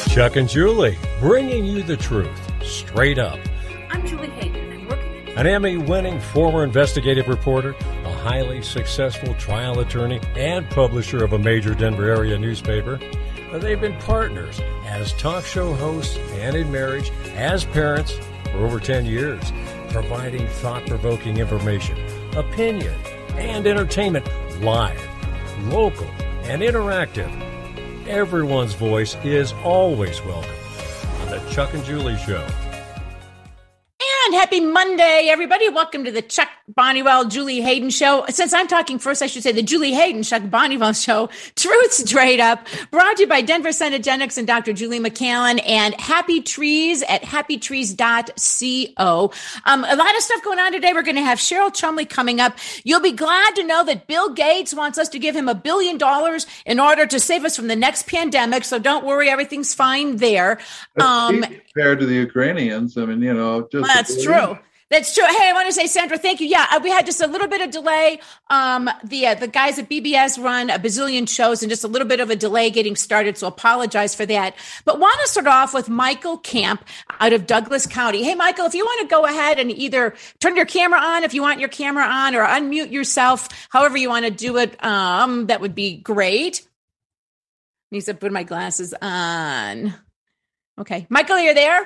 Chuck and Julie, bringing you the truth, straight up. I'm Julie Hayden, and I'm working... An Emmy-winning former investigative reporter, a highly successful trial attorney, and publisher of a major Denver area newspaper. They've been partners as talk show hosts and in marriage, as parents for over 10 years, providing thought-provoking information, opinion, and entertainment live, local, and interactive. Everyone's voice is always welcome on the Chuck and Julie Show. And happy Monday, everybody. Welcome to the Chuck Bonniwell, Julie Hayden Show. Since I'm talking first, I should say the Julie Hayden, Chuck Bonniwell Show. Truth Straight Up. Brought to you by Denver Cenegenics and Dr. Julie McCallan and Happy Trees at happytrees.co. A lot of stuff going on today. We're going to have Cheryl Chumley coming up. You'll be glad to know that Bill Gates wants us to give him $1 billion in order to save us from the next pandemic. So don't worry, everything's fine there. Compared to the Ukrainians, I mean, you know, just that's true. That's true. Hey, I want to say, Sandra, thank you. Yeah, we had just a little bit of delay. The guys at BBS run a bazillion shows and just a little bit of a delay getting started, so apologize for that. But want to start off with Michael Camp out of Douglas County. Hey, Michael, if you want to go ahead and either turn your camera on if you want your camera on or unmute yourself, however you want to do it, that would be great. Needs to put my glasses on. Okay. Michael, are you there?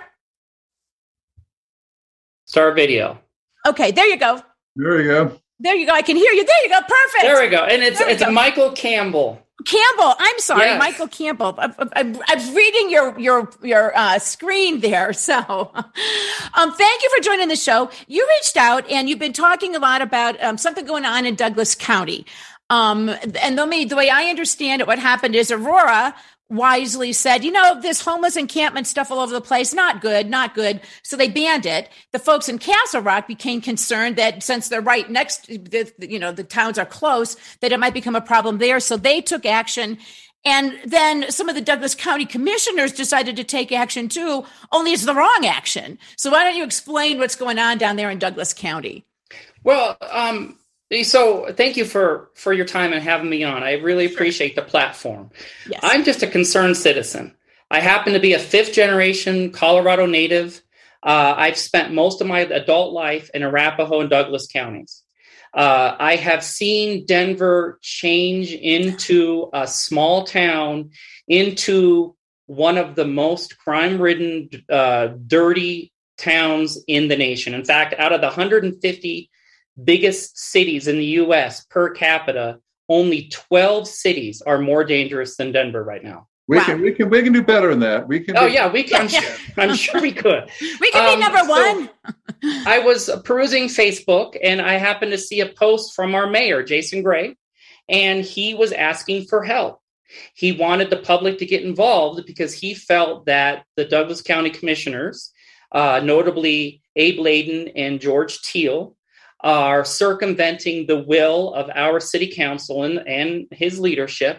Start video. Okay, there you go. There you go. There you go. I can hear you. There you go. Perfect. There we go. And it's Michael Campbell. Campbell. I'm sorry, Yes. Michael Campbell. I'm reading your screen there. So, thank you for joining the show. You reached out and you've been talking a lot about something going on in Douglas County. And the way I understand it, what happened is Aurora wisely said, you know, this homeless encampment stuff all over the place, not good. So they banned it. The folks in Castle Rock became concerned that since they're right next, the towns are close, that it might become a problem there. So they took action. And then some of the Douglas County commissioners decided to take action too, only it's the wrong action. So why don't you explain what's going on down there in Douglas County? Well, so thank you for your time and having me on. I really appreciate the platform. Yes. I'm just a concerned citizen. I happen to be a fifth generation Colorado native. I've spent most of my adult life in Arapahoe and Douglas counties. I have seen Denver change into a small town, into one of the most crime-ridden, dirty towns in the nation. In fact, out of the 150 biggest cities in the U.S. per capita, only 12 cities are more dangerous than Denver right now. We can do better than that. We can. I'm sure we could. We can be number one. I was perusing Facebook and I happened to see a post from our mayor, Jason Gray, and he was asking for help. He wanted the public to get involved because he felt that the Douglas County commissioners, notably Abe Layden and George Teal, are circumventing the will of our city council and his leadership.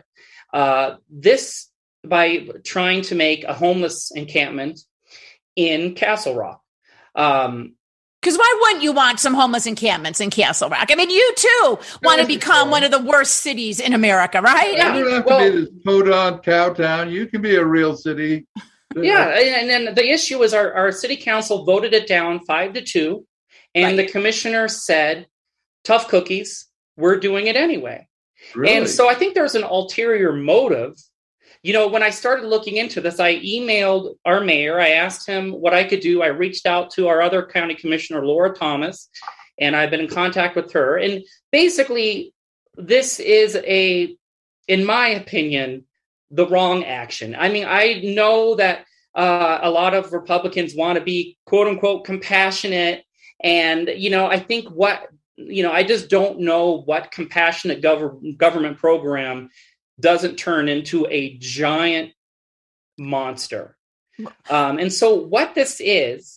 This by trying to make a homeless encampment in Castle Rock. Because why wouldn't you want some homeless encampments in Castle Rock? I mean, you too want to become one of the worst cities in America, right? You don't have to be this podunk cow town. You can be a real city. Yeah, and then the issue is our city council voted it down 5-2. And The commissioner said, tough cookies, we're doing it anyway. Really? And so I think there's an ulterior motive. You know, when I started looking into this, I emailed our mayor. I asked him what I could do. I reached out to our other county commissioner, Laura Thomas, and I've been in contact with her. And basically, this is in my opinion, the wrong action. I mean, I know that a lot of Republicans want to be, quote unquote, compassionate. And, I think I just don't know what compassionate government program doesn't turn into a giant monster. And so what this is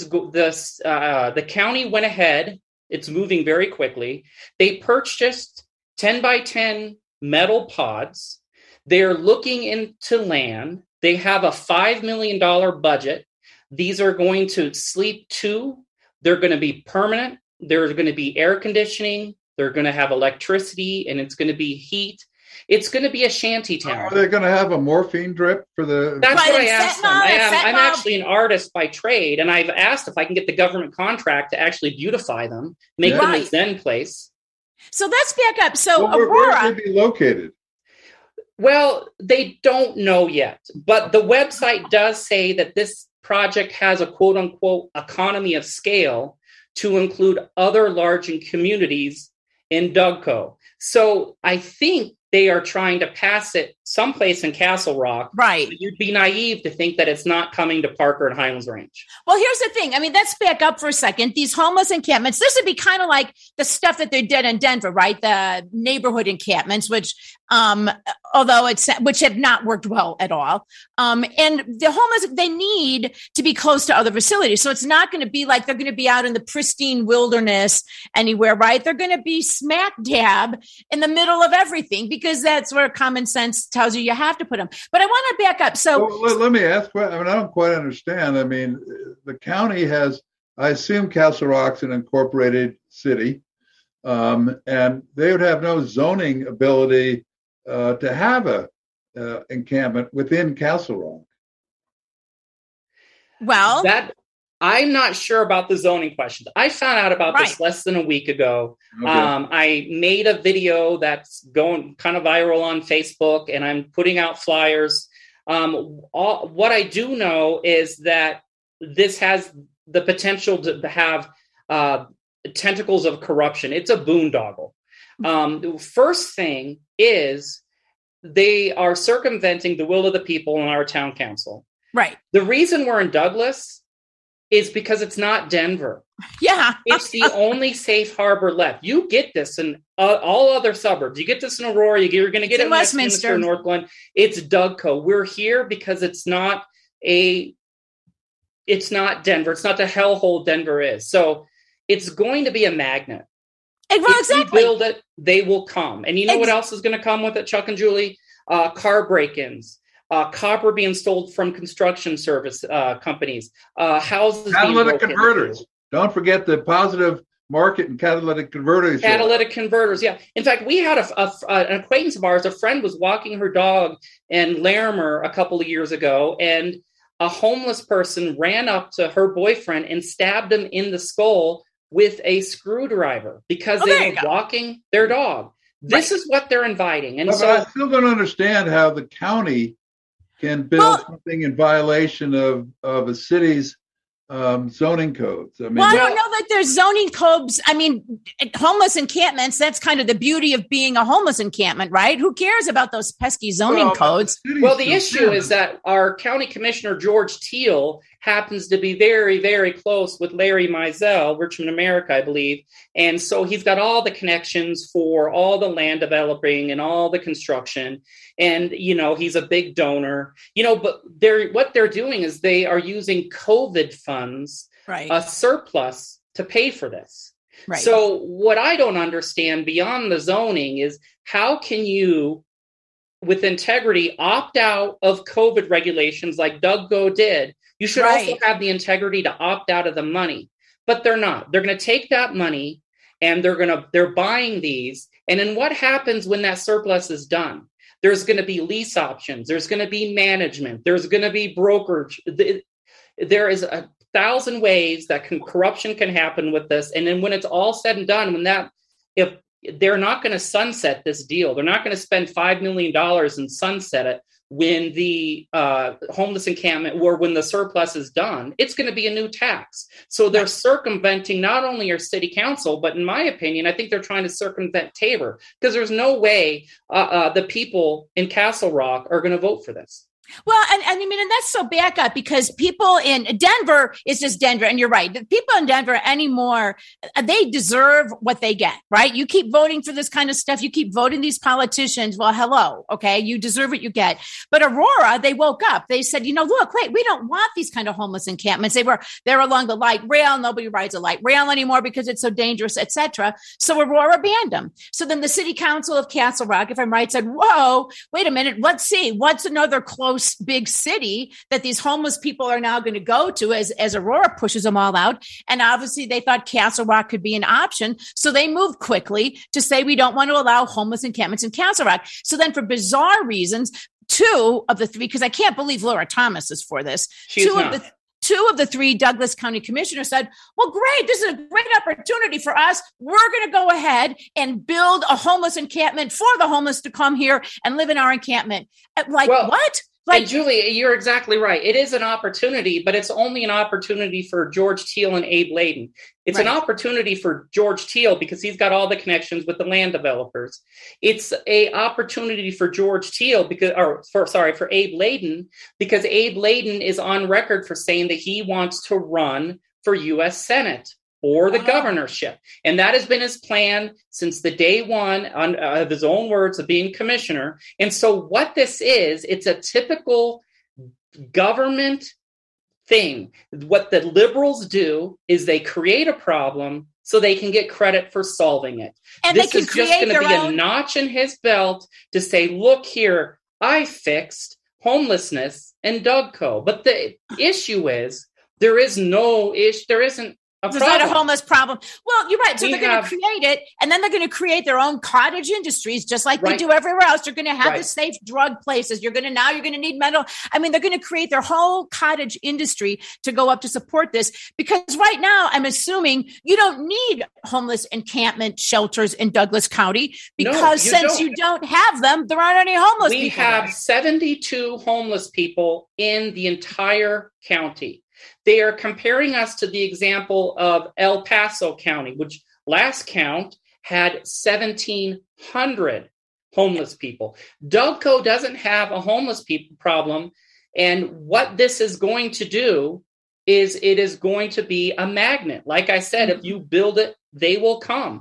the county went ahead. It's moving very quickly. They purchased 10 by 10 metal pods. They're looking into land. They have a $5 million budget. These are going to sleep two. They're going to be permanent. There's going to be air conditioning. They're going to have electricity, and it's going to be heat. It's going to be a shanty town. Are they going to have a morphine drip for the? That's Right, what I and asked them. fentanyl, I'm fentanyl. actually an artist by trade, and I've asked if I can get the government contract to actually beautify them, make them a Right. Zen place. So let's back up. So Where Aurora, would they be located? Well, they don't know yet, but the website does say that this project has a quote unquote economy of scale to include other large communities in Dougco. So I think they are trying to pass it someplace in Castle Rock. right. You'd be naive to think that it's not coming to Parker and Highlands Ranch. Well, here's the thing. I mean, let's back up for a second. These homeless encampments, this would be kind of like the stuff that they did in Denver, right? The neighborhood encampments, which have not worked well at all. And the homeless, they need to be close to other facilities. So it's not going to be like they're going to be out in the pristine wilderness anywhere, right? They're going to be smack dab in the middle of everything because that's where common sense tells you have to put them. But I want to back up. So Let me ask. I don't quite understand. I mean, the county has, I assume Castle Rock's an incorporated city, and they would have no zoning ability to have a encampment within Castle Rock. well, That I'm not sure about the zoning questions. I found out about this less than a week ago. Okay. I made a video that's going kind of viral on Facebook, and I'm putting out flyers. What I do know is that this has the potential to have tentacles of corruption. It's a boondoggle. The first thing is they are circumventing the will of the people in our town council. right. The reason we're in Douglas is because it's not Denver. Yeah. It's the only safe harbor left. You get this in all other suburbs. You get this in Aurora. You're going to get it in Westminster, Northglenn. It's Dougco. We're here because it's not Denver. It's not the hellhole Denver is. So it's going to be a magnet. Well, If we exactly. build it, they will come. And you know what else is going to come with it, Chuck and Julie? Car break-ins. Copper being sold from construction service companies, houses. Catalytic converters. Don't forget the positive market in catalytic converters. Catalytic converters, yeah. In fact, we had an acquaintance of ours. A friend was walking her dog in Larimer a couple of years ago, and a homeless person ran up to her boyfriend and stabbed him in the skull with a screwdriver because they were walking their dog. This is what they're inviting. And but I still don't understand how the county can build something in violation of a city's zoning codes. I mean, I don't know that there's zoning codes. I mean, homeless encampments, that's kind of the beauty of being a homeless encampment, right? Who cares about those pesky zoning codes? The issue is that our county commissioner, George Teal, happens to be very, very close with Larry Mizell, Richmond America, I believe. And so he's got all the connections for all the land developing and all the construction. And, he's a big donor, but what they're doing is they are using COVID funds, a surplus to pay for this. Right. So what I don't understand beyond the zoning is how can you, with integrity, opt out of COVID regulations like Dougco did? You should also have the integrity to opt out of the money, but they're not. They're going to take that money and they're buying these. And then what happens when that surplus is done? There's going to be lease options. There's going to be management. There's going to be brokerage. There is 1,000 ways that corruption can happen with this. And then when it's all said and done, if they're not going to sunset this deal, they're not going to spend $5 million and sunset it when the homeless encampment or when the surplus is done, it's going to be a new tax. So they're circumventing not only our city council, but in my opinion, I think they're trying to circumvent Tabor because there's no way the people in Castle Rock are going to vote for this. Well, and that's so back up because people in Denver is just Denver. And you're right. The people in Denver anymore, they deserve what they get, right? You keep voting for this kind of stuff. You keep voting these politicians. Well, hello. Okay. You deserve what you get. But Aurora, they woke up. They said, look, wait, we don't want these kind of homeless encampments. They're along the light rail. Nobody rides a light rail anymore because it's so dangerous, etc. So Aurora banned them. So then the city council of Castle Rock, if I'm right, said, whoa, wait a minute. Let's see. What's another close big city that these homeless people are now going to go to as Aurora pushes them all out. And obviously they thought Castle Rock could be an option. So they moved quickly to say, we don't want to allow homeless encampments in Castle Rock. So then for bizarre reasons, 2 of the 3, because I can't believe Laura Thomas is for this. Two of the 3 Douglas County commissioners said, well, great, this is a great opportunity for us. We're going to go ahead and build a homeless encampment for the homeless to come here and live in our encampment. What? And Julie, you're exactly right. It is an opportunity, but it's only an opportunity for George Teal and Abe Layden. It's an opportunity for George Teal because he's got all the connections with the land developers. It's a opportunity for George Teal for Abe Layden, because Abe Layden is on record for saying that he wants to run for U.S. Senate or the governorship. And that has been his plan since the day one, of his own words, of being commissioner. And so what this is, it's a typical government thing. What the liberals do is they create a problem so they can get credit for solving it. And this is just going to be a notch in his belt to say, look here, I fixed homelessness in Dougco. But the issue is, there isn't There's not a homeless problem. Well, you're right. So they're going to create it, and then they're going to create their own cottage industries, just like they do everywhere else. They're going to have the safe drug places. You're going to need mental. I mean, they're going to create their whole cottage industry to go up to support this. Because right now, I'm assuming you don't need homeless encampment shelters in Douglas County, because you don't have them, there aren't any homeless people. We have 72 homeless people in the entire county. They are comparing us to the example of El Paso County, which last count had 1,700 homeless people. Dougco doesn't have a homeless people problem. And what this is going to do is it is going to be a magnet. Like I said, if you build it, they will come.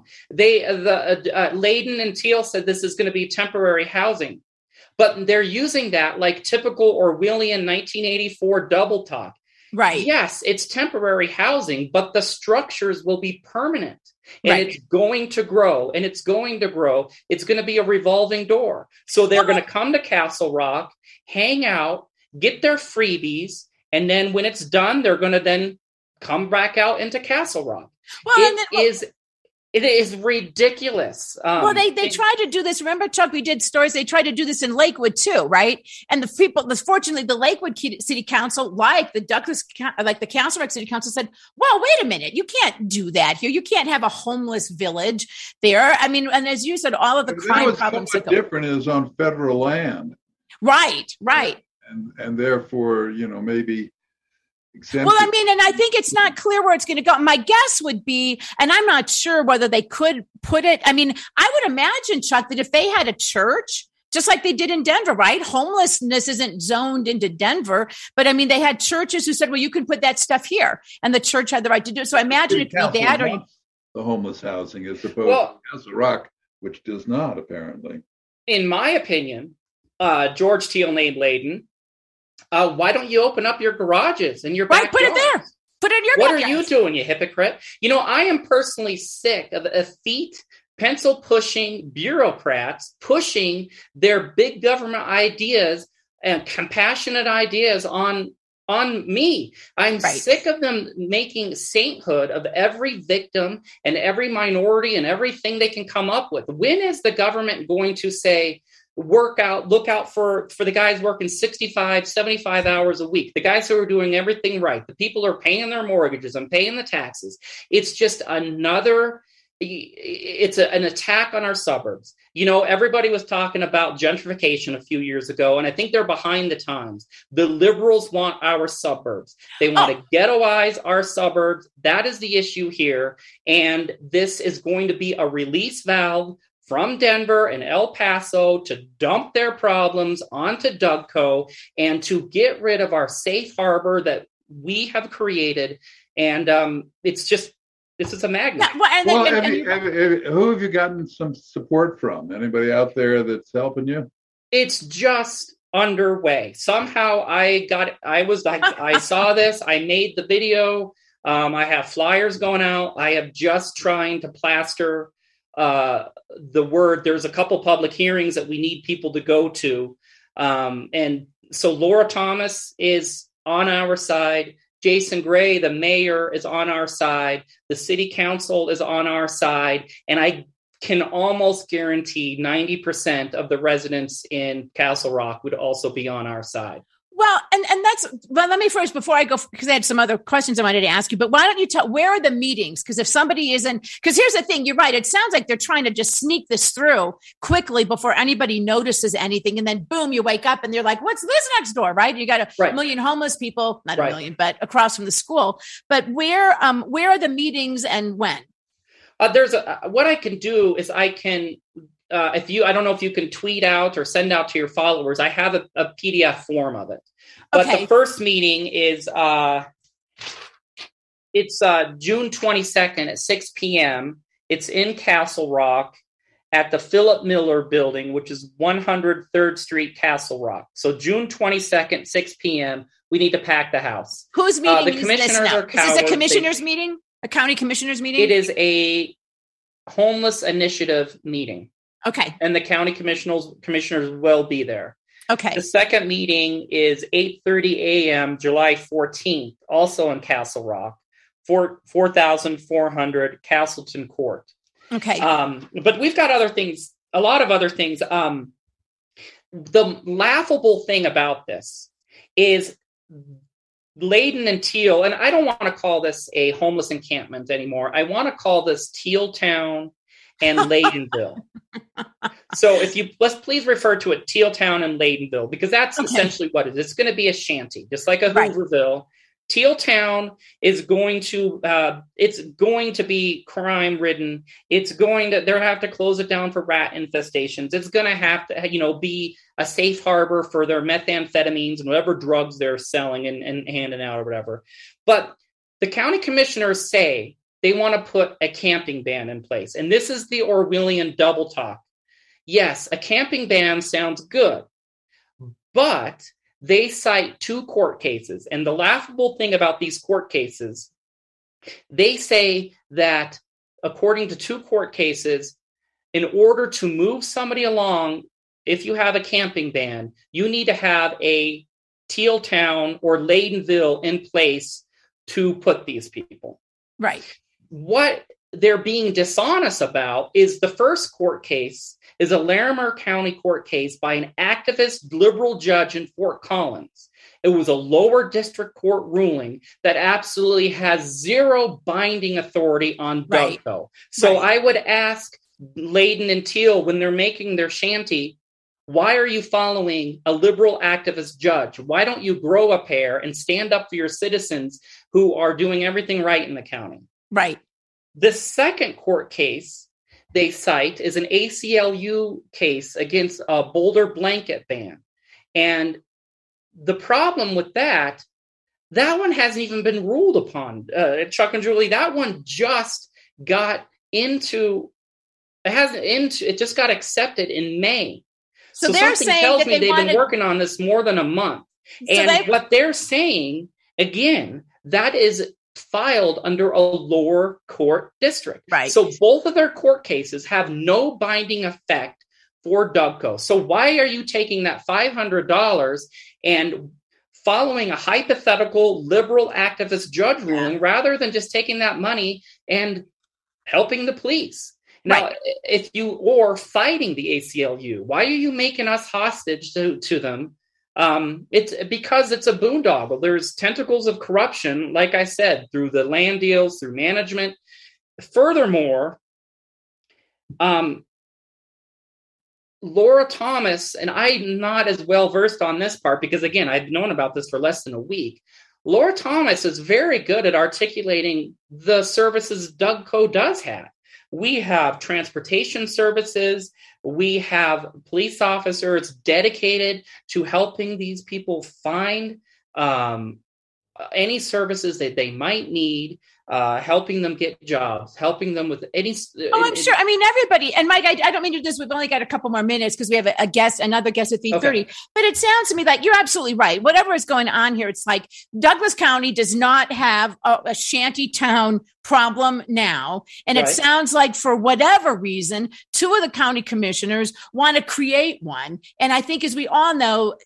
Layden and Teal said this is going to be temporary housing. But they're using that like typical Orwellian 1984 double talk. Right. Yes, it's temporary housing, but the structures will be permanent, and it's going to grow, and it's going to grow. It's going to be a revolving door. So they're going to come to Castle Rock, hang out, get their freebies, and then when it's done, they're going to then come back out into Castle Rock. It is ridiculous. They tried to do this. Remember, Chuck, we did stories. They tried to do this in Lakewood too, right? And fortunately, the Lakewood City Council, like the Castle Rock City Council, said, "Well, wait a minute, you can't do that here. You can't have a homeless village there." I mean, and as you said, all of the crime problems. What's different is on federal land, right? And therefore, maybe. Exempted. Well, I mean, and I think it's not clear where it's going to go. My guess would be, and I'm not sure whether they could put it. I mean, I would imagine, Chuck, that if they had a church, just like they did in Denver, right? Homelessness isn't zoned into Denver, but I mean, they had churches who said, well, you can put that stuff here. And the church had the right to do it. So I imagine it could be that. The homeless housing as opposed to Castle Rock, which does not, apparently. In my opinion, George Teal and Abe Layden, why don't you open up your garages and your backyard? Put it there. Put it in your backyard. What are you doing, you hypocrite? I am personally sick of effete, pencil-pushing bureaucrats pushing their big government ideas and compassionate ideas on me. I'm sick of them making sainthood of every victim and every minority and everything they can come up with. When is the government going to say, look out for the guys working 65, 75 hours a week, the guys who are doing everything right, the people who are paying their mortgages and paying the taxes? It's just an attack on our suburbs. Everybody was talking about gentrification a few years ago, and I think they're behind the times. The liberals want our suburbs. They want to ghettoize our suburbs. That is the issue here. And this is going to be a release valve from Denver and El Paso to dump their problems onto Dougco and to get rid of our safe harbor that we have created. And this is a magnet. Who have you gotten some support from? Anybody out there that's helping you? It's just underway. Somehow I saw this. I made the video. I have flyers going out. I am just trying to plaster the word. There's a couple public hearings that we need people to go to. And So Laura Thomas is on our side. Jason Gray, the mayor, is on our side. The city council is on our side. And I can almost guarantee 90% of the residents in Castle Rock would also be on our side. Well, and that's, well, let me first, before I go, because I had some other questions I wanted to ask you, but why don't you tell, where are the meetings? Because if somebody isn't, because here's the thing, you're right. It sounds like they're trying to just sneak this through quickly before anybody notices anything. And then boom, you wake up and they're like, what's this next door? Right. You got a million homeless people, not a million, but across from the school. But where are the meetings and when? What I can do is I can, I don't know if you can tweet out or send out to your followers. I have a PDF form of it. But the first meeting is it's June 22nd at 6 p.m. It's in Castle Rock at the Philip Miller Building, which is 103rd Street, Castle Rock. So June 22nd, 6 p.m. We need to pack the house. Whose meeting the commissioners is this now? are cowards. Is this a commissioners meeting? A county commissioners meeting? It is a homeless initiative meeting. Okay. And the county commissioners will be there. Okay. The second meeting is 8:30 a.m. July 14th, also in Castle Rock, 4,400 Castleton Court. Okay. But we've got other things, a lot of other things. The laughable thing about this is Layden and Teal, and I don't want to call this a homeless encampment anymore. I want to call this Teal Town and Laydenville. So let's please refer to it Teal Town and Laydenville, because that's essentially what it is. It's going to be a shanty, just like a Hooverville. Teal Town is going to be crime ridden. They're going to have to close it down for rat infestations. It's going to have to, be a safe harbor for their methamphetamines and whatever drugs they're selling and handing out or whatever. But the county commissioners say they want to put a camping ban in place. And this is the Orwellian double talk. Yes, a camping ban sounds good, but they cite 2 court cases. And the laughable thing about these court cases, they say that according to 2 court cases, in order to move somebody along, if you have a camping ban, you need to have a Teal Town or Laydenville in place to put these people. Right. What they're being dishonest about is the first court case is a Larimer County court case by an activist liberal judge in Fort Collins. It was a lower district court ruling that absolutely has zero binding authority on DUGCO. So I would ask Layden and Teal, when they're making their shanty, why are you following a liberal activist judge? Why don't you grow a pair and stand up for your citizens who are doing everything right in the county? Right. The second court case they cite is an ACLU case against a Boulder blanket ban. And the problem with that one hasn't even been ruled upon. Chuck and Julie, that one just got it just got accepted in May. So they're saying tells that me they've been working on this more than a month. And what they're saying, again, that is filed under a lower court district. Right. So both of their court cases have no binding effect for DUGCO. So why are you taking that $500 and following a hypothetical liberal activist judge ruling rather than just taking that money and helping the police? Now, or fighting the ACLU, why are you making us hostage to them? It's because it's a boondoggle. There's tentacles of corruption, like I said, through the land deals, through management. Furthermore, Laura Thomas, and I'm not as well versed on this part because, again, I've known about this for less than a week. Laura Thomas is very good at articulating the services DUGCO does have. We have transportation services. We have police officers dedicated to helping these people find any services that they might need. helping them get jobs, helping them with any. I'm sure. I mean, everybody. And Mike, I don't mean to do this. We've only got a couple more minutes because we have another guest at 3:30. Okay. But it sounds to me like you're absolutely right. Whatever is going on here, it's like Douglas County does not have a shanty town problem now. And it sounds like for whatever reason, two of the county commissioners want to create one. And I think, as we all know,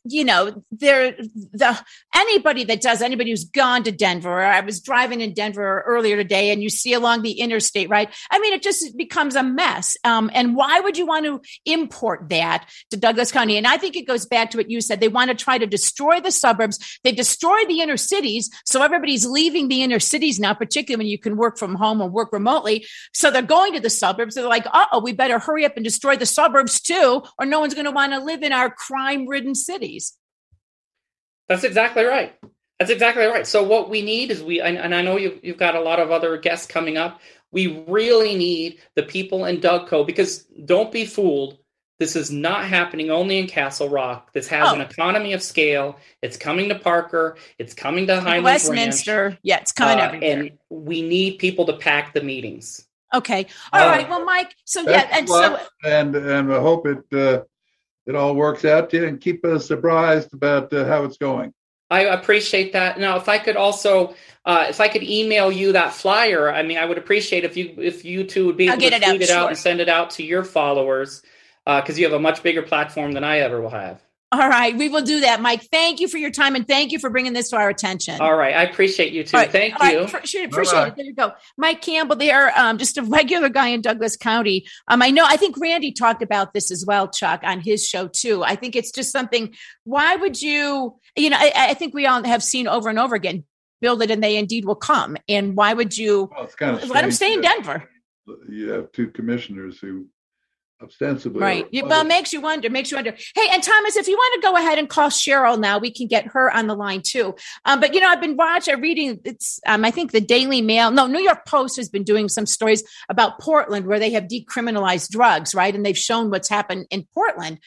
anybody who's gone to Denver, or I was driving in Denver earlier today, and you see along the interstate, right? I mean, it just becomes a mess. And why would you want to import that to Douglas County? And I think it goes back to what you said. They want to try to destroy the suburbs. They destroy the inner cities. So everybody's leaving the inner cities now, particularly when you can work from home or work remotely. So they're going to the suburbs. They're like, we better hurry up and destroy the suburbs too, or no one's going to want to live in our crime-ridden cities. That's exactly right. So what we need is and I know you've got a lot of other guests coming up. We really need the people in Dougco, because don't be fooled. This is not happening only in Castle Rock. This has an economy of scale. It's coming to Parker. It's coming to Highlands Westminster. Ranch. Yeah, it's coming everywhere. And we need people to pack the meetings. Okay. All right. Well, Mike. So and I hope it all works out and keep us apprised about how it's going. I appreciate that. Now, if I could also, if I could email you that flyer, I mean, I would appreciate if you two would be able to tweet it out and send it out to your followers, because you have a much bigger platform than I ever will have. All right, we will do that, Mike. Thank you for your time, and thank you for bringing this to our attention. All right, I appreciate you too. Right. Thank you. Appreciate it. There you go, Mike Campbell. There, just a regular guy in Douglas County. I think Randy talked about this as well, Chuck, on his show too. I think it's just something. Why would you? I think we all have seen over and over again. Build it, and they indeed will come. And why would you let them stay in Denver? You have two commissioners who ostensibly. Right. Well, it makes you wonder. Hey, and Thomas, if you want to go ahead and call Cheryl now, we can get her on the line too. But, I've been reading, I think the Daily Mail, New York Post has been doing some stories about Portland where they have decriminalized drugs, right? And they've shown what's happened in Portland.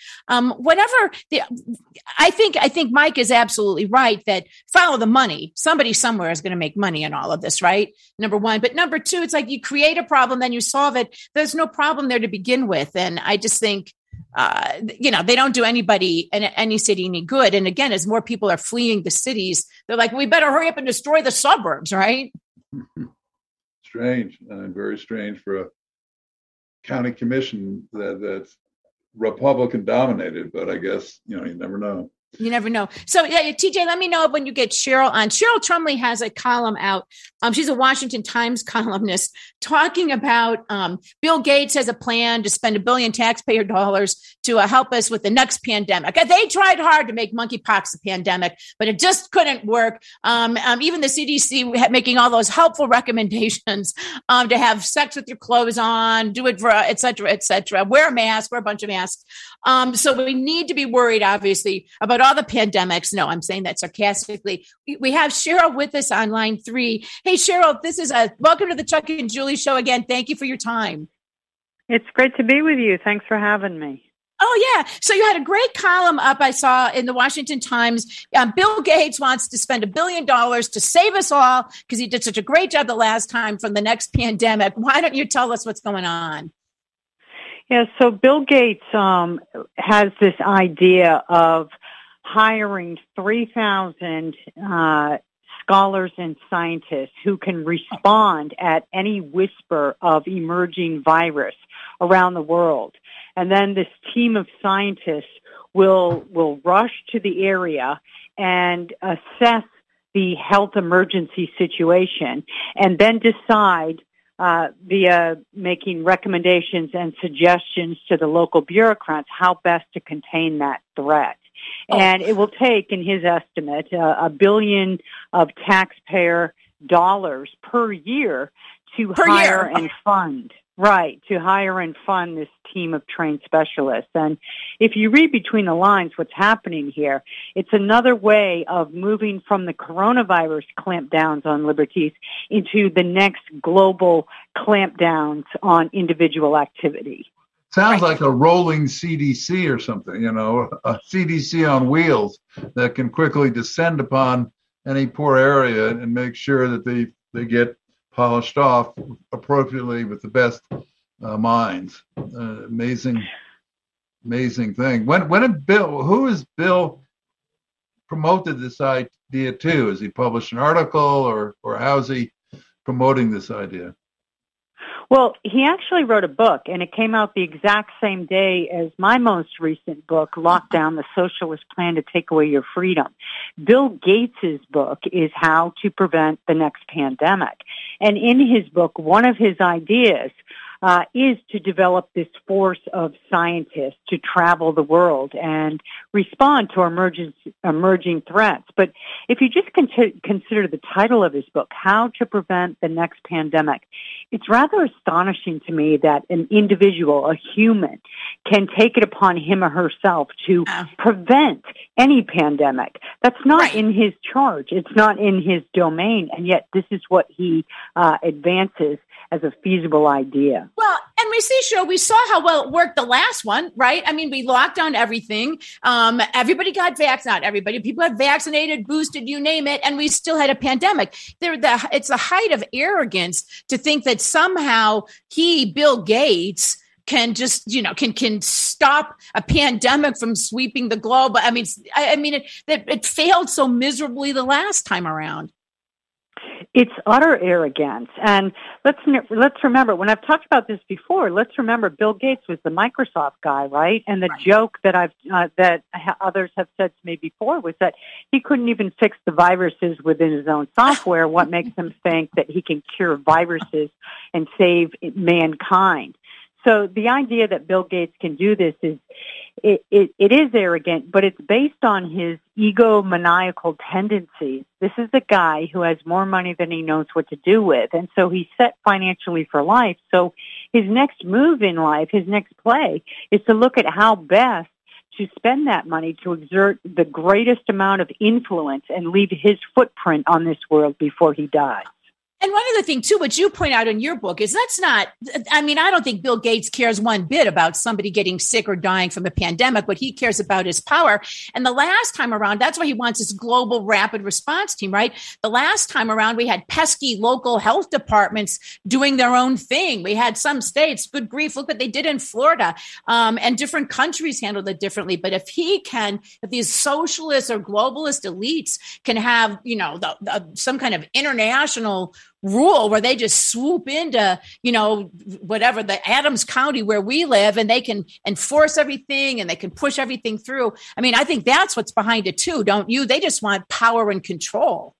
I think Mike is absolutely right that follow the money. Somebody somewhere is going to make money in all of this, right? Number one. But number two, it's like you create a problem, then you solve it. There's no problem there to begin with. And I just think, they don't do anybody in any city any good. And again, as more people are fleeing the cities, they're like, we better hurry up and destroy the suburbs, right? Strange, very strange for a county commission that's Republican dominated. But I guess, you never know. You never know. So, TJ, let me know when you get Cheryl on. Cheryl Trumley has a column out. She's a Washington Times columnist talking about Bill Gates has a plan to spend $1 billion taxpayer dollars to help us with the next pandemic. They tried hard to make monkeypox a pandemic, but it just couldn't work. Even the CDC making all those helpful recommendations to have sex with your clothes on, do it for, et cetera, wear a mask, wear a bunch of masks. So we need to be worried, obviously, about all the pandemics. No, I'm saying that sarcastically. We have Cheryl with us on line 3. Hey, Cheryl, welcome to the Chuck and Julie show again. Thank you for your time. It's great to be with you. Thanks for having me. Oh, yeah. So you had a great column up I saw in the Washington Times. Bill Gates wants to spend $1 billion to save us all because he did such a great job the last time from the next pandemic. Why don't you tell us what's going on? Yeah, so Bill Gates has this idea of hiring 3,000 scholars and scientists who can respond at any whisper of emerging virus around the world. And then this team of scientists will rush to the area and assess the health emergency situation and then decide via making recommendations and suggestions to the local bureaucrats how best to contain that threat. And it will take, in his estimate, $1 billion of taxpayer dollars per year to hire and fund. Right, to hire and fund this team of trained specialists. And if you read between the lines what's happening here, it's another way of moving from the coronavirus clampdowns on liberties into the next global clampdowns on individual activity. Sounds like a rolling CDC or something, a CDC on wheels that can quickly descend upon any poor area and make sure that they get polished off appropriately with the best minds. Amazing thing. Who is Bill promoted this idea to? Has he published an article, or how is he promoting this idea? Well, he actually wrote a book, and it came out the exact same day as my most recent book, Lockdown, the Socialist Plan to Take Away Your Freedom. Bill Gates' book is How to Prevent the Next Pandemic. And in his book, one of his ideas is to develop this force of scientists to travel the world and respond to emerging threats. But if you just consider the title of his book, How to Prevent the Next Pandemic, it's rather astonishing to me that an individual, a human, can take it upon him or herself to prevent any pandemic. That's not in his charge. It's not in his domain, and yet this is what he advances as a feasible idea. Well, and we saw how well it worked the last one, right? I mean, we locked down everything. Everybody got vaccinated, not everybody. People got vaccinated, boosted, you name it, and we still had a pandemic. It's a height of arrogance to think that somehow Bill Gates, can just, can stop a pandemic from sweeping the globe. I mean, it failed so miserably the last time around. It's utter arrogance. And let's remember, when I've talked about this before, let's remember Bill Gates was the Microsoft guy, right? And the joke that that others have said to me before was that he couldn't even fix the viruses within his own software. What makes him think that he can cure viruses and save mankind? So the idea that Bill Gates can do this is arrogant, but it's based on his egomaniacal tendencies. This is a guy who has more money than he knows what to do with, and so he's set financially for life. So his next move in life, his next play, is to look at how best to spend that money to exert the greatest amount of influence and leave his footprint on this world before he dies. And one other thing, too, which you point out in your book is I don't think Bill Gates cares one bit about somebody getting sick or dying from a pandemic. What he cares about is power. And the last time around, that's why he wants this global rapid response team, right? The last time around, we had pesky local health departments doing their own thing. We had some states, good grief, look what they did in Florida, and different countries handled it differently. But if these socialist or globalist elites can have, some kind of international rule where they just swoop into, whatever the Adams County where we live, and they can enforce everything and they can push everything through. I mean, I think that's what's behind it too, don't you? They just want power and control.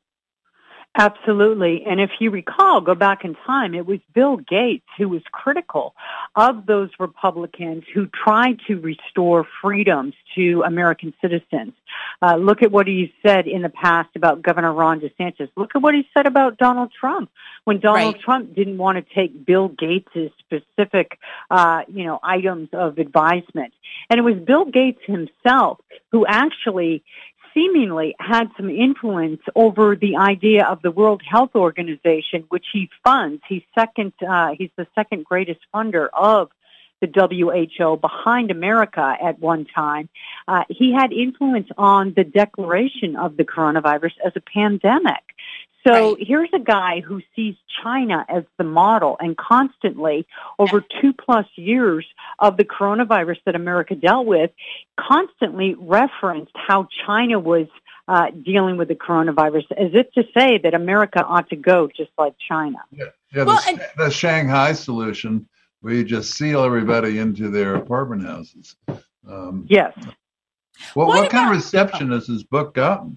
Absolutely. And if you recall, go back in time, it was Bill Gates who was critical of those Republicans who tried to restore freedoms to American citizens. Look at what he said in the past about Governor Ron DeSantis. Look at what he said about Donald Trump when Donald Trump didn't want to take Bill Gates' specific, items of advisement. And it was Bill Gates himself who actually seemingly had some influence over the idea of the World Health Organization, which he funds. He's the second greatest funder of the WHO behind America at one time. He had influence on the declaration of the coronavirus as a pandemic. So here's a guy who sees China as the model, and constantly over 2+ years of the coronavirus that America dealt with, constantly referenced how China was dealing with the coronavirus, as if to say that America ought to go just like China. The Shanghai solution, where you just seal everybody into their apartment houses. Yes. What kind of reception has his book gotten?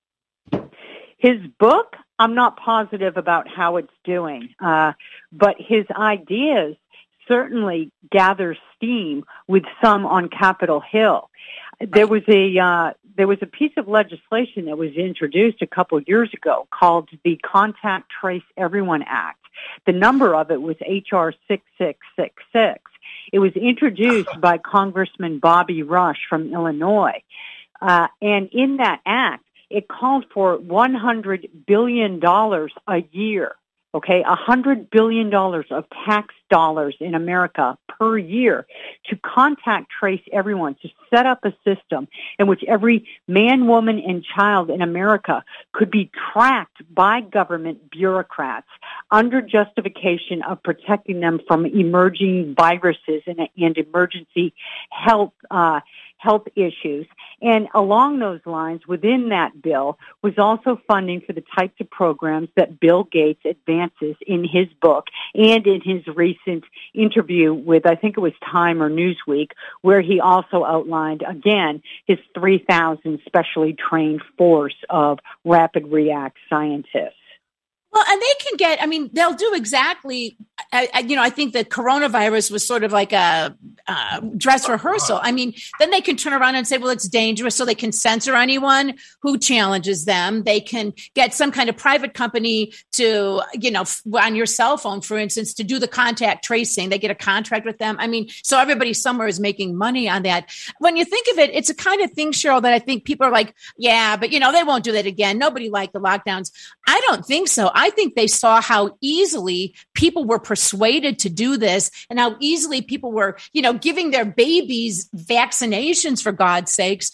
His book, I'm not positive about how it's doing, but his ideas certainly gather steam with some on Capitol Hill. There was a piece of legislation that was introduced a couple of years ago called the Contact Trace Everyone Act. The number of it was H.R. 6666. It was introduced by Congressman Bobby Rush from Illinois. And in that act, it called for $100 billion a year, okay, $100 billion of tax dollars in America per year to contact trace everyone, to set up a system in which every man, woman, and child in America could be tracked by government bureaucrats under justification of protecting them from emerging viruses and emergency health issues. And along those lines, within that bill was also funding for the types of programs that Bill Gates advances in his book and in his recent interview with, I think it was Time or Newsweek, where he also outlined, again, his 3,000 specially trained force of rapid react scientists. Well, and they can get, I mean, they'll do exactly, I think the coronavirus was sort of like a dress rehearsal. I mean, then they can turn around and say, well, it's dangerous. So they can censor anyone who challenges them. They can get some kind of private company to, on your cell phone, for instance, to do the contact tracing. They get a contract with them. I mean, so everybody somewhere is making money on that. When you think of it, it's a kind of thing, Cheryl, that I think people are like, yeah, but, they won't do that again. Nobody liked the lockdowns. I don't think so. I think they saw how easily people were persuaded to do this and how easily people were, giving their babies vaccinations, for God's sakes.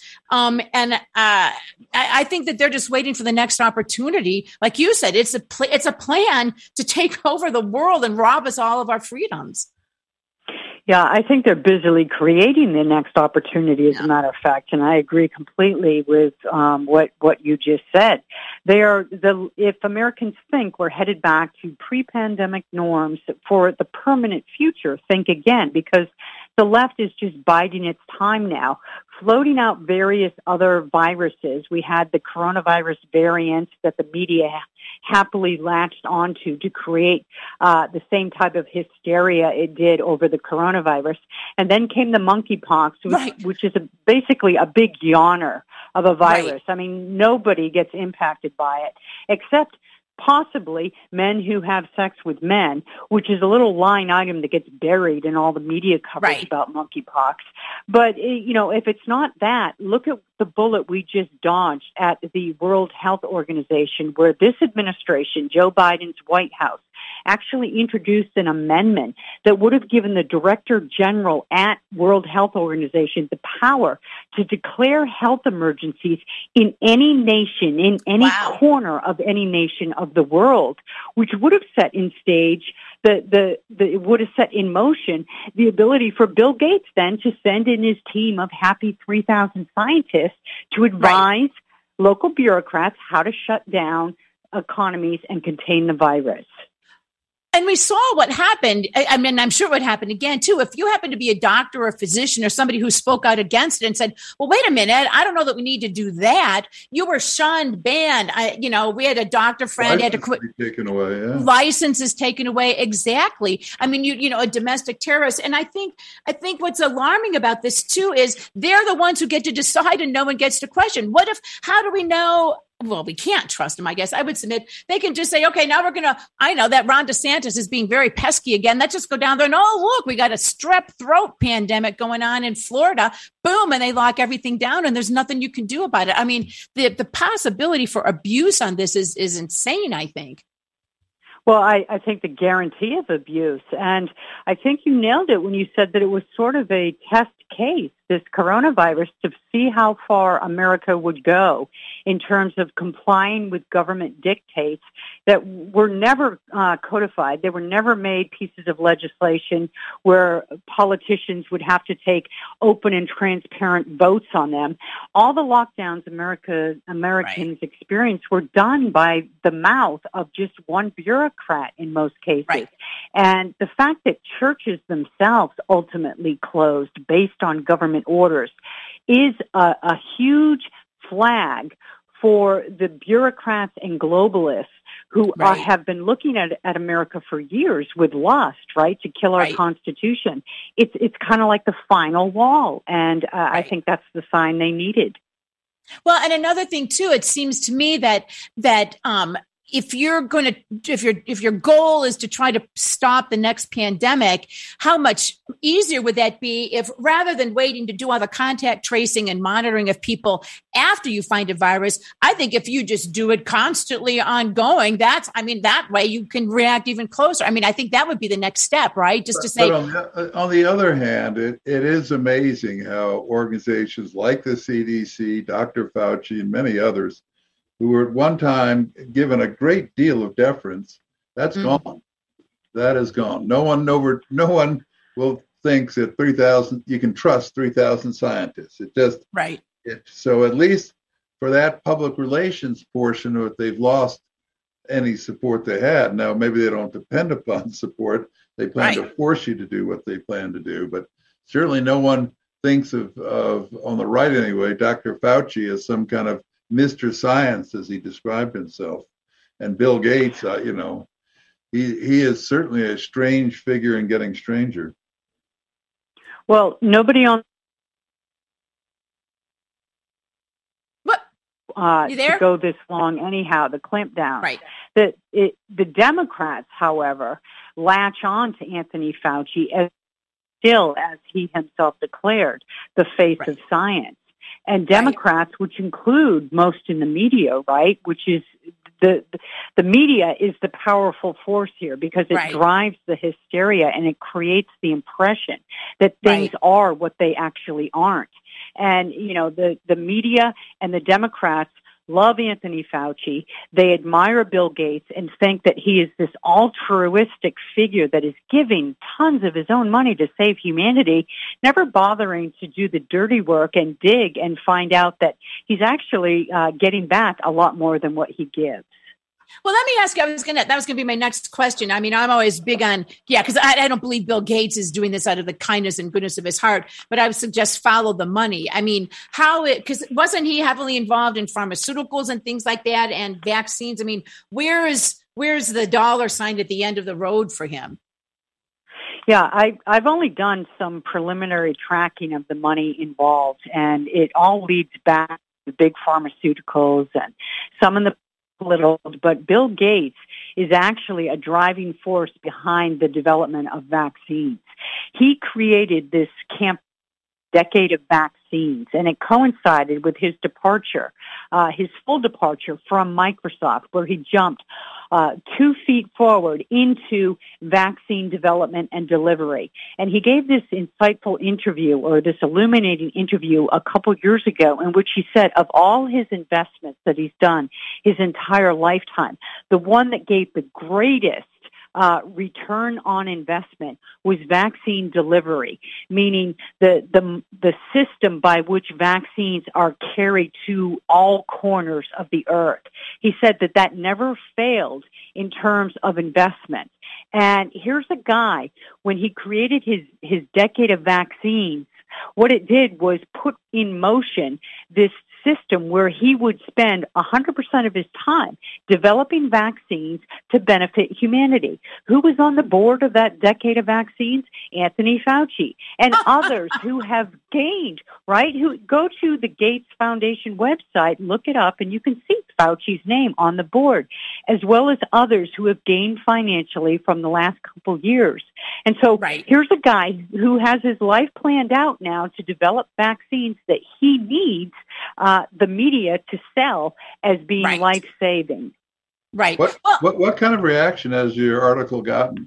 I think that they're just waiting for the next opportunity. Like you said, it's a plan to take over the world and rob us all of our freedoms. Yeah, I think they're busily creating the next opportunity, as a matter of fact, and I agree completely with what you just said. If Americans think we're headed back to pre-pandemic norms for the permanent future, think again, because the left is just biding its time now, floating out various other viruses. We had the coronavirus variant that the media happily latched onto to create the same type of hysteria it did over the coronavirus. And then came the monkeypox, which is basically a big yawner of a virus. Right. I mean, nobody gets impacted by it except possibly men who have sex with men, which is a little line item that gets buried in all the media coverage about monkeypox. But, if it's not that, look at the bullet we just dodged at the World Health Organization, where this administration, Joe Biden's White House, actually introduced an amendment that would have given the Director General at World Health Organization the power to declare health emergencies in any nation, in any corner of any nation of the world, which would have set in stage it would have set in motion the ability for Bill Gates then to send in his team of happy 3,000 scientists to advise local bureaucrats how to shut down economies and contain the virus. And we saw what happened. I mean, I'm sure it would happen again, too. If you happen to be a doctor or a physician or somebody who spoke out against it and said, well, wait a minute, I don't know that we need to do that. You were shunned, banned. We had a doctor friend had to quit. Taken away, Licenses taken away. Exactly. I mean, a domestic terrorist. And I think what's alarming about this, too, is they're the ones who get to decide and no one gets to question. How do we know? Well, we can't trust them, I guess. I would submit they can just say, okay, now I know that Ron DeSantis is being very pesky again. Let's just go down there and, look, we got a strep throat pandemic going on in Florida. Boom. And they lock everything down and there's nothing you can do about it. I mean, the possibility for abuse on this is insane, I think. Well, I think the guarantee of abuse. And I think you nailed it when you said that it was sort of a test case, this coronavirus, to see how far America would go in terms of complying with government dictates that were never codified. They were never made pieces of legislation where politicians would have to take open and transparent votes on them. All the lockdowns Americans experienced were done by the mouth of just one bureaucrat in most cases. Right. And the fact that churches themselves ultimately closed based on government orders is a huge flag for the bureaucrats and globalists who have been looking at America for years with lust, to kill our Constitution. It's kind of like the final wall, and I think that's the sign they needed. Well, and another thing too, it seems to me that if you're going to, if your goal is to try to stop the next pandemic, how much easier would that be if rather than waiting to do all the contact tracing and monitoring of people after you find a virus, I think if you just do it constantly ongoing, that way you can react even closer. I mean, I think that would be the next step, right? Just to say. But on the other hand, it is amazing how organizations like the CDC, Dr. Fauci, and many others who were at one time given a great deal of deference, that's gone. That is gone. No one will think that 3,000, you can trust 3,000 scientists. It just, right. So at least for that public relations portion of it, they've lost any support they had. Now, maybe they don't depend upon support. They plan to force you to do what they plan to do. But certainly no one thinks of on the right anyway, Dr. Fauci as some kind of Mr. Science, as he described himself. And Bill Gates, he is certainly a strange figure and getting stranger. Well, nobody on to go this long anyhow, the clampdown. Right. The Democrats, however, latch on to Anthony Fauci as he himself declared, the face of science. And Democrats, which include most in the media, right, which is the media is the powerful force here because it drives the hysteria and it creates the impression that things are what they actually aren't. And, the media and the Democrats love Anthony Fauci. They admire Bill Gates and think that he is this altruistic figure that is giving tons of his own money to save humanity, never bothering to do the dirty work and dig and find out that he's actually getting back a lot more than what he gives. Well, let me ask you, that was going to be my next question. I mean, I'm always big on, because I don't believe Bill Gates is doing this out of the kindness and goodness of his heart, but I would suggest follow the money. I mean, because wasn't he heavily involved in pharmaceuticals and things like that and vaccines? I mean, where's the dollar sign at the end of the road for him? Yeah, I've only done some preliminary tracking of the money involved, and it all leads back to the big pharmaceuticals and some of the but Bill Gates is actually a driving force behind the development of vaccines. He created this decade of vaccines, and it coincided with his departure, his full departure from Microsoft, where he jumped 2 feet forward into vaccine development and delivery. And he gave this insightful interview, or this illuminating interview, a couple years ago, in which he said of all his investments that he's done his entire lifetime, the one that gave the greatest return on investment was vaccine delivery, meaning the system by which vaccines are carried to all corners of the earth. He said that never failed in terms of investment. And here's a guy, when he created his decade of vaccines, what it did was put in motion this system where he would spend 100% of his time developing vaccines to benefit humanity. Who was on the board of that decade of vaccines? Anthony Fauci and others who have gained, right? Who go to the Gates Foundation website, look it up, and you can see Fauci's name on the board, as well as others who have gained financially from the last couple years. And so here's a guy who has his life planned out now to develop vaccines that he needs the media to sell as being life-saving. Right. What kind of reaction has your article gotten?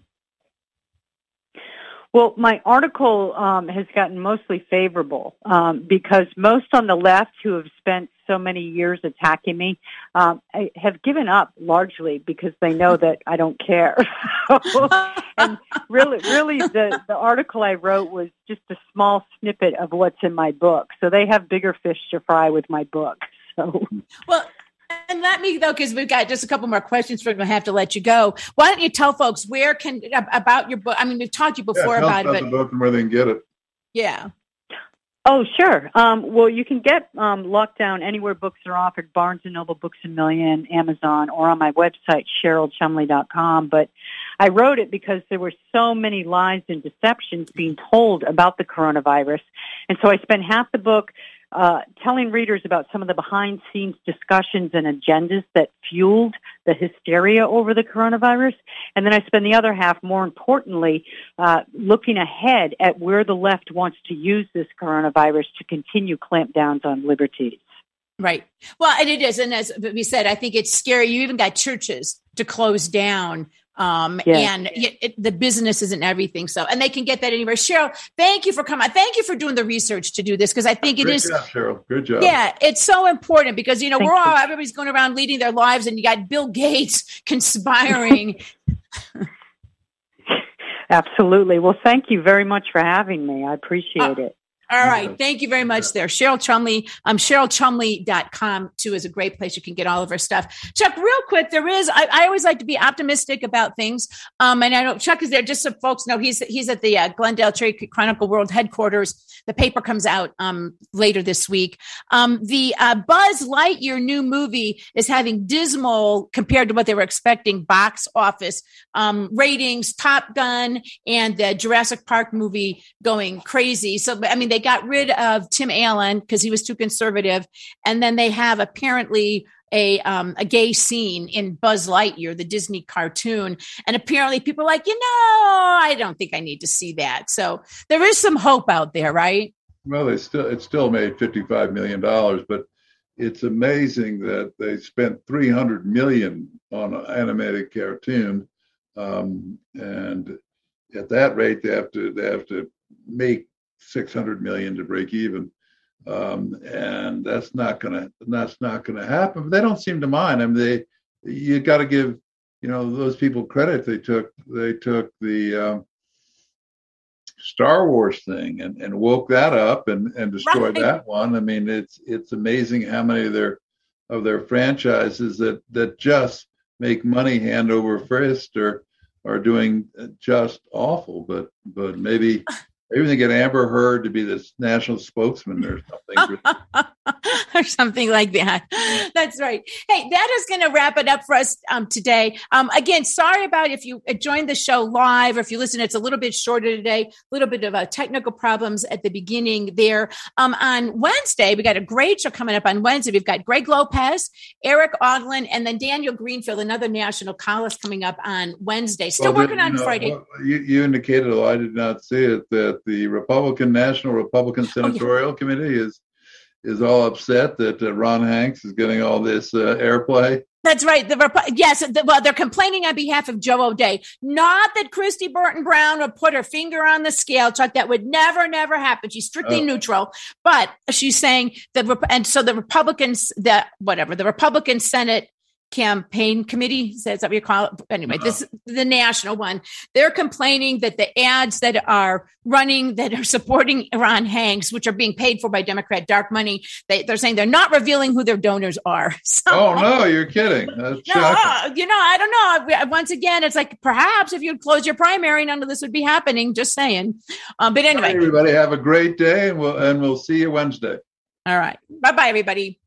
Well, my article has gotten mostly favorable because most on the left who have spent so many years attacking me have given up largely because they know that I don't care. And really, the article I wrote was just a small snippet of what's in my book. So they have bigger fish to fry with my book. So. Well, and let me, though, because we've got just a couple more questions, we're going to have to let you go. Why don't you tell folks about your book? I mean, we've talked to you before about it. The book and where they can get it. Yeah. Oh, sure. Well, you can get Lockdown anywhere books are offered, Barnes & Noble, Books A Million, Amazon, or on my website, CherylChumley.com. But I wrote it because there were so many lies and deceptions being told about the coronavirus. And so I spent half the book telling readers about some of the behind-scenes discussions and agendas that fueled the hysteria over the coronavirus. And then I spend the other half, more importantly, looking ahead at where the left wants to use this coronavirus to continue clampdowns on liberties. Right. Well, and it is. And as we said, I think it's scary. You even got churches to close down. And the business isn't everything. So, and they can get that anywhere. Cheryl, thank you for coming. Thank you for doing the research to do this, because I think it is. Good job, Cheryl. Good job. Yeah, it's so important because, everybody's going around leading their lives, and you got Bill Gates conspiring. Absolutely. Well, thank you very much for having me. I appreciate it. All right. Thank you very much there. Cheryl Chumley. CherylChumley.com too is a great place. You can get all of her stuff. Chuck, real quick, I always like to be optimistic about things. And I know Chuck is there just so folks know he's at the Glendale Trade Chronicle World headquarters. The paper comes out later this week. The Buzz Lightyear new movie is having dismal, compared to what they were expecting, box office ratings. Top Gun and the Jurassic Park movie going crazy. So, I mean, they got rid of Tim Allen because he was too conservative. And then they have apparently a gay scene in Buzz Lightyear, the Disney cartoon. And apparently people are like, I don't think I need to see that. So there is some hope out there, right? Well, it still made $55 million, but it's amazing that they spent $300 million on an animated cartoon. And at that rate, they have to make $600 million to break even, and that's not gonna happen. But they don't seem to mind. I mean, you got to give those people credit. They took the Star Wars thing and woke that up and destroyed that one. I mean, it's amazing how many of their franchises that just make money hand over fist are doing just awful. But maybe they get Amber Heard to be this national spokesman or something. Or something like that. That's right. Hey, that is going to wrap it up for us today. Again, sorry about if you joined the show live or if you listen, it's a little bit shorter today, a little bit of technical problems at the beginning there. On Wednesday, we got a great show coming up on Wednesday. We've got Greg Lopez, Eric Odlin, and then Daniel Greenfield, another national columnist coming up on Wednesday. Still working on Friday. Well, you indicated, although I did not see it, that the National Republican Senatorial Committee is all upset that Ron Hanks is getting all this airplay. That's right. They're complaining on behalf of Joe O'Dea. Not that Christy Burton Brown would put her finger on the scale, Chuck. That would never happen. She's strictly neutral. But she's saying the Republican Senate Campaign Committee, is that what you call it? Anyway, this is the national one. They're complaining that the ads that are running, that are supporting Ron Hanks, which are being paid for by Democrat dark money, they're saying they're not revealing who their donors are. So, oh, no, you're kidding. That's shocking. I don't know. Once again, it's like perhaps if you'd close your primary, none of this would be happening. Just saying. But anyway. Everybody have a great day, and we'll see you Wednesday. All right. Bye-bye, everybody.